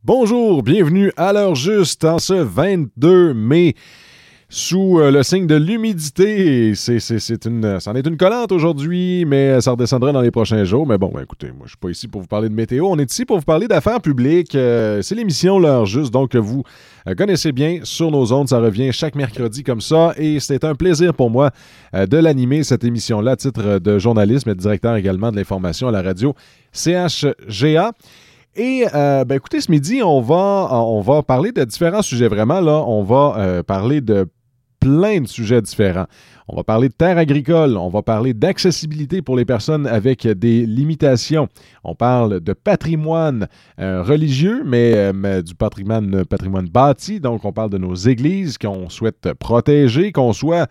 Bonjour, bienvenue à l'heure juste en ce 22 mai sous le signe de l'humidité. C'en est une collante aujourd'hui, mais ça redescendra dans les prochains jours. Mais bon, écoutez, moi je suis pas ici pour vous parler de météo, on est ici pour vous parler d'affaires publiques. C'est l'émission L'heure juste, donc que vous connaissez bien sur nos ondes. Ça revient chaque mercredi comme ça et c'était un plaisir pour moi de l'animer, cette émission-là, à titre de journalisme et de directeur également de l'information à la radio CHGA. Et écoutez, ce midi, on va parler de différents sujets. Vraiment, là, on va parler de plein de sujets différents. On va parler de terres agricoles, on va parler d'accessibilité pour les personnes avec des limitations. On parle de patrimoine religieux, mais du patrimoine bâti. Donc, on parle de nos églises qu'on souhaite protéger, qu'on soit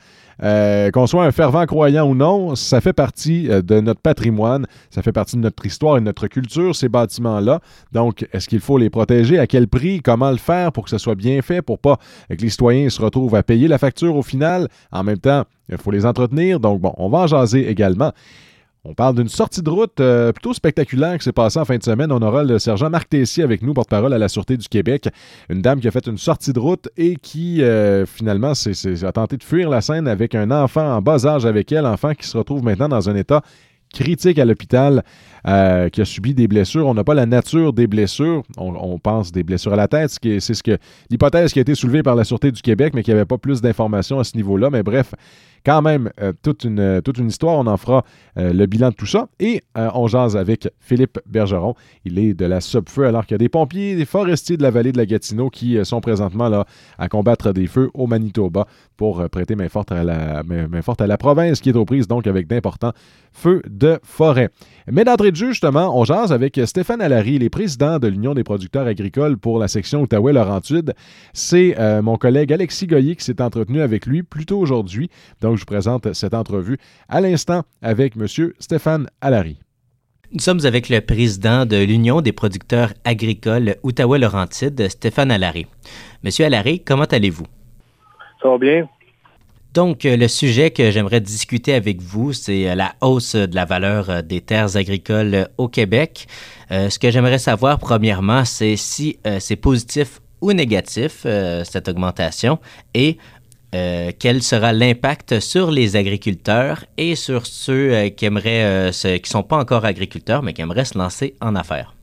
un fervent croyant ou non, ça fait partie de notre patrimoine, ça fait partie de notre histoire et de notre culture, ces bâtiments-là. Donc, est-ce qu'il faut les protéger? À quel prix? Comment le faire pour que ce soit bien fait, pour pas que les citoyens se retrouvent à payer la facture au final? En même temps, il faut les entretenir. Donc, bon, on va en jaser également. On parle d'une sortie de route plutôt spectaculaire qui s'est passée en fin de semaine. On aura le sergent Marc Tessier avec nous, porte-parole à la Sûreté du Québec. Une dame qui a fait une sortie de route et qui, finalement, a tenté de fuir la scène avec un enfant en bas âge avec elle, enfant qui se retrouve maintenant dans un état critique à l'hôpital, qui a subi des blessures. On n'a pas la nature des blessures. On pense des blessures à la tête. C'est l'hypothèse qui a été soulevée par la Sûreté du Québec, mais qui n'avait pas plus d'informations à ce niveau-là. Mais bref, quand même, toute une histoire. On en fera le bilan de tout ça. Et on jase avec Philippe Bergeron. Il est de la Sopfeu, alors qu'il y a des pompiers, des forestiers de la vallée de la Gatineau qui sont présentement là à combattre des feux au Manitoba pour prêter main forte à la province qui est aux prises, donc avec d'importants feux de forêt. Mais d'entrée de jeu, justement, on jase avec Stéphane Allary, il est président de l'Union des producteurs agricoles pour la section Outaouais-Laurentide. C'est mon collègue Alexis Goyer qui s'est entretenu avec lui plus tôt aujourd'hui. Donc, je vous présente cette entrevue à l'instant avec M. Stéphane Allary. Nous sommes avec le président de l'Union des producteurs agricoles Outaouais-Laurentide, Stéphane Allary. Monsieur Allary, comment allez-vous? Ça va bien. Donc, le sujet que j'aimerais discuter avec vous, c'est la hausse de la valeur des terres agricoles au Québec. Ce que j'aimerais savoir, premièrement, c'est si c'est positif ou négatif, cette augmentation, et quel sera l'impact sur les agriculteurs et sur ceux qui aimeraient, qui sont pas encore agriculteurs, mais qui aimeraient se lancer en affaires?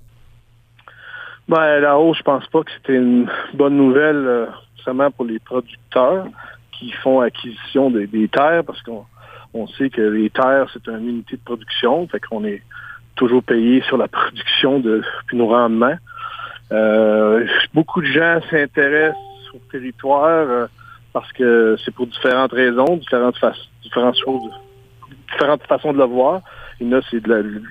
La hausse, je pense pas que c'était une bonne nouvelle seulement pour les producteurs qui font acquisition des terres, parce qu'on sait que les terres, c'est une unité de production, fait qu'on est toujours payé sur la production puis nos rendements. Beaucoup de gens s'intéressent au territoire parce que c'est pour différentes raisons, différentes choses, différentes façons de le voir. Il y en a, c'est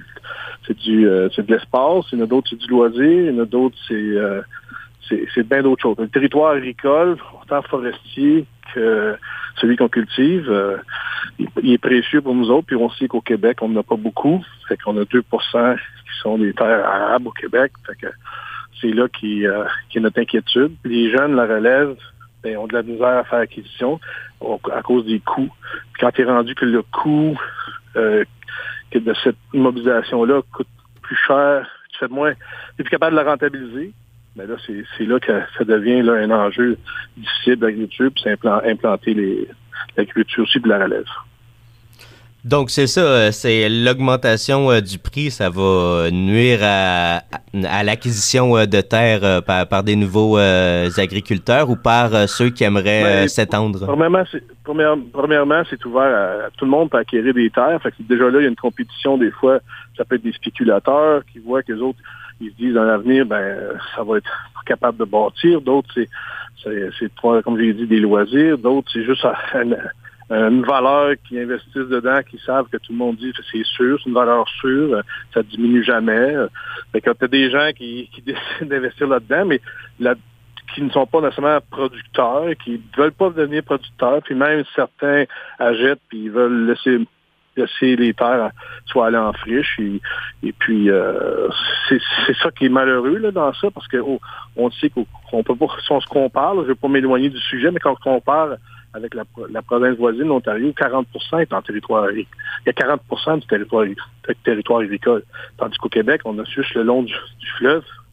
de l'espace, il y en a d'autres, c'est du loisir, il y en a d'autres, c'est bien d'autres choses. Le territoire agricole, autant forestier que celui qu'on cultive, il est précieux pour nous autres. Puis on sait qu'au Québec, on n'en a pas beaucoup. Fait qu'on a 2% qui sont des terres arables au Québec. Fait que c'est là qui est notre inquiétude. Les jeunes, la relève, ont de la misère à faire acquisition à cause des coûts. Puis quand tu es rendu que le coût que de cette immobilisation-là coûte plus cher, tu es plus capable de la rentabiliser. Mais là, c'est là que ça devient là, un enjeu difficile d'agriculture, puis c'est implanter l'agriculture aussi de la relève. Donc, c'est ça, c'est l'augmentation du prix, ça va nuire à l'acquisition de terres par des nouveaux agriculteurs ou par ceux qui aimeraient s'étendre? Premièrement, c'est ouvert à tout le monde pour acquérir des terres. Fait que déjà là, il y a une compétition des fois. Ça peut être des spéculateurs qui voient que les autres, ils se disent dans l'avenir, ça va être capable de bâtir. D'autres, c'est comme j'ai dit, des loisirs. D'autres, c'est juste une valeur qui investissent dedans, qui savent que tout le monde dit que c'est sûr, c'est une valeur sûre, ça diminue jamais. Fait que t'as des gens qui décident d'investir là-dedans, mais qui ne sont pas nécessairement producteurs, qui veulent pas devenir producteurs, puis même certains achètent puis ils veulent laisser les terres soit aller en friche et puis c'est ça qui est malheureux là dans ça, parce que on sait qu'on peut pas, si on se compare, je vais pas m'éloigner du sujet, mais quand on compare avec la province voisine, l'Ontario, 40% est en territoire. Il y a 40% du territoire agricole. Tandis qu'au Québec, on a juste le long du fleuve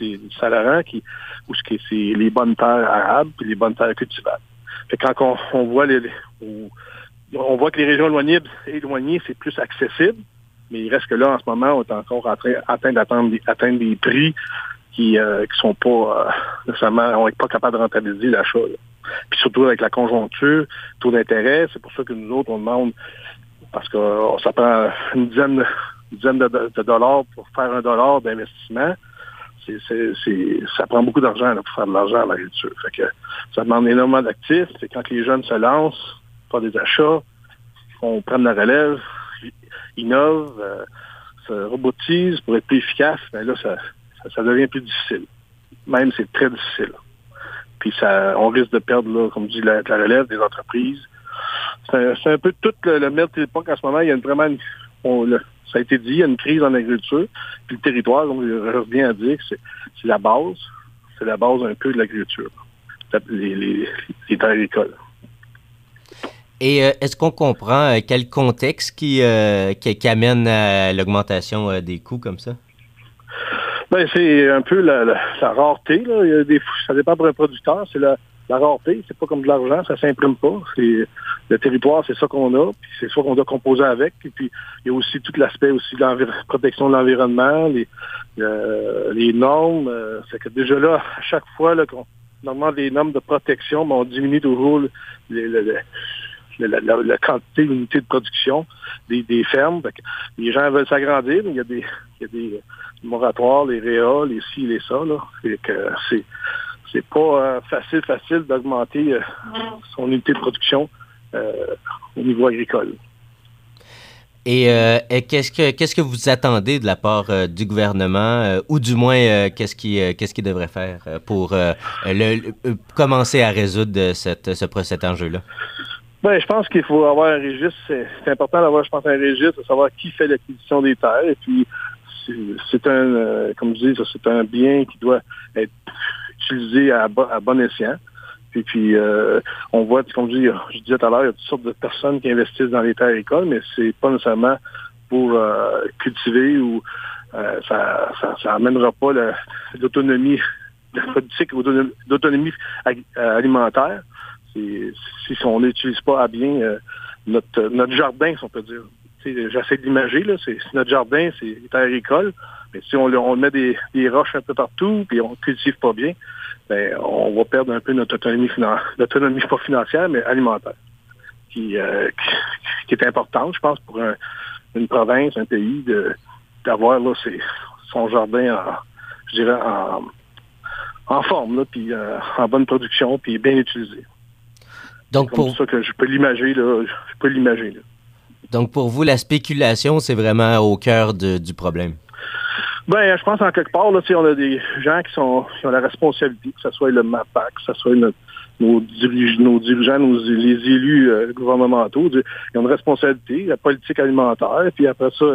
du Saint-Laurent, où c'est les bonnes terres arables et les bonnes terres cultivables. Fait que quand on voit on voit que les régions éloignées, c'est plus accessible, mais il reste que là, en ce moment, on est encore en train d'atteindre des prix qui sont pas nécessairement, on n'est pas capable de rentabiliser l'achat. Là. Puis surtout avec la conjoncture, taux d'intérêt, c'est pour ça que nous autres, on demande, parce que ça prend une dizaine de dollars pour faire $1 d'investissement. Ça prend beaucoup d'argent là, pour faire de l'argent à l'agriculture. Fait que ça demande énormément d'actifs. C'est quand les jeunes se lancent, font des achats, on prend la relève, innovent, se robotisent pour être plus efficace, mais là, ça devient plus difficile. Même, c'est très difficile. Puis on risque de perdre, là, comme je dis, la relève des entreprises. C'est un peu tout le mètre de l'époque en ce moment. Il y a ça a été dit, il y a une crise en agriculture. Puis le territoire, donc, je reviens à dire que c'est la base. C'est la base un peu de l'agriculture. Les terres agricoles. Et est-ce qu'on comprend quel contexte qui amène à l'augmentation des coûts comme ça? Ben, c'est un peu la rareté. Là. Ça dépend pour un producteur. C'est la rareté. C'est pas comme de l'argent. Ça s'imprime pas. Le territoire, c'est ça qu'on a. Puis c'est ça qu'on doit composer avec. Et puis il y a aussi tout l'aspect aussi de la protection de l'environnement, les normes. C'est que déjà là, à chaque fois là, qu'on demande des normes de protection, ben, on diminue toujours la quantité, l'unité de production des fermes. Les gens veulent s'agrandir, mais il y a des moratoires, les réa, les ci, les ça. Là. C'est pas facile d'augmenter son unité de production au niveau agricole. Et qu'est-ce que vous attendez de la part du gouvernement, ou du moins qu'est-ce qu'il devrait faire pour commencer à résoudre cet enjeu-là? Ben, je pense qu'il faut avoir un registre. C'est important d'avoir, je pense, un registre, de savoir qui fait l'acquisition des terres. Et puis, comme je dis, c'est un bien qui doit être utilisé à bon escient. Et puis, on voit, comme je disais tout à l'heure, il y a toutes sortes de personnes qui investissent dans les terres agricoles, mais c'est pas nécessairement pour cultiver ou ça amènera pas l'autonomie, la politique d'autonomie alimentaire. Si on n'utilise pas à bien notre jardin, si on peut dire. J'essaie de l'imager, là, c'est notre jardin, c'est terre agricole, mais si on met des roches un peu partout, puis on ne cultive pas bien, ben, on va perdre un peu notre autonomie pas financière, mais alimentaire, qui est importante, je pense, pour une province, un pays, d'avoir là, son jardin en forme, là, puis en bonne production, puis bien utilisé. Donc c'est comme ça que je peux l'imaginer, là. Donc, pour vous, la spéculation, c'est vraiment au cœur du problème? Ben, je pense en quelque part, là, on a des gens qui ont la responsabilité, que ce soit le MAPAC, que ce soit nos dirigeants, les élus gouvernementaux, ils ont une responsabilité, la politique alimentaire, puis après ça,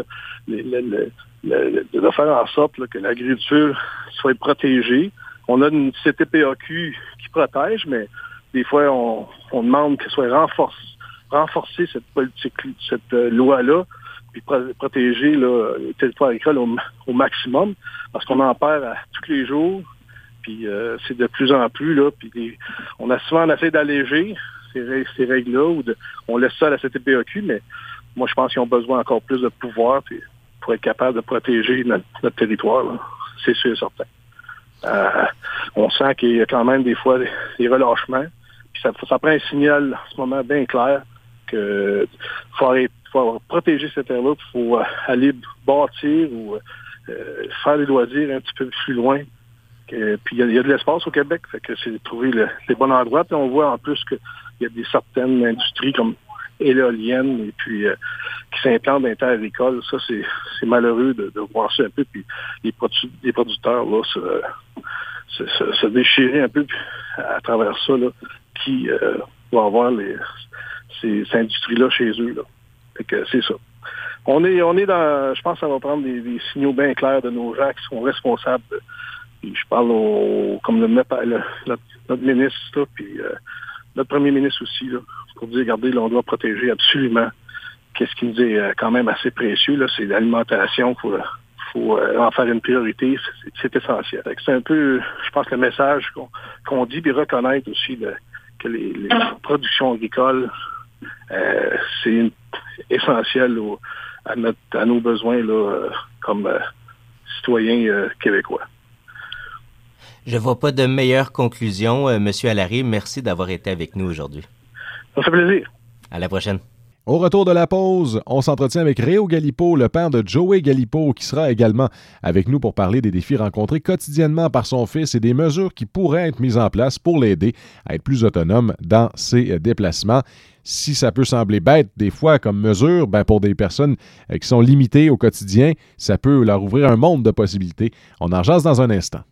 de faire en sorte là, que l'agriculture soit protégée. On a une CTPAQ qui protège, mais des fois, on demande qu'elle soit renforcer cette politique, cette loi-là, puis protéger là, le territoire agricole au maximum, parce qu'on en perd tous les jours, puis c'est de plus en plus, là, puis on essaie d'alléger ces règles-là, on laisse ça à la CTPAQ, mais moi, je pense qu'ils ont besoin encore plus de pouvoir pour être capable de protéger notre territoire, là. C'est sûr et certain. On sent qu'il y a quand même des fois des relâchements, puis ça prend un signal en ce moment bien clair que faut protéger cette terre-là, il faut aller bâtir ou faire des loisirs un petit peu plus loin. Puis il y a de l'espace au Québec, fait que c'est de trouver les bons endroits. Puis on voit en plus qu'il y a certaines industries comme éoliennes et puis qui s'implantent dans les terres agricoles. Ça, c'est malheureux de voir ça un peu. Puis les producteurs là, se déchirer un peu à travers ça, là, qui vont avoir ces industries-là chez eux. Là. Fait que c'est ça. On est dans. Je pense que ça va prendre des signaux bien clairs de nos gens qui sont responsables. Puis je parle comme notre ministre, là, puis notre premier ministre aussi, là, pour dire, regardez, là, on doit protéger absolument qu'est-ce qui nous est quand même assez précieux, là, c'est l'alimentation. Il faut en faire une priorité, c'est essentiel. C'est un peu, je pense, le message qu'on dit, puis reconnaître aussi que les productions agricoles, c'est essentiel à nos besoins là, comme citoyens québécois. Je ne vois pas de meilleure conclusion. Monsieur Allary, merci d'avoir été avec nous aujourd'hui. Ça fait plaisir. À la prochaine. Au retour de la pause, on s'entretient avec Réo Galipeau, le père de Joey Galipeau, qui sera également avec nous pour parler des défis rencontrés quotidiennement par son fils et des mesures qui pourraient être mises en place pour l'aider à être plus autonome dans ses déplacements. Si ça peut sembler bête des fois comme mesure, pour des personnes qui sont limitées au quotidien, ça peut leur ouvrir un monde de possibilités. On en jase dans un instant.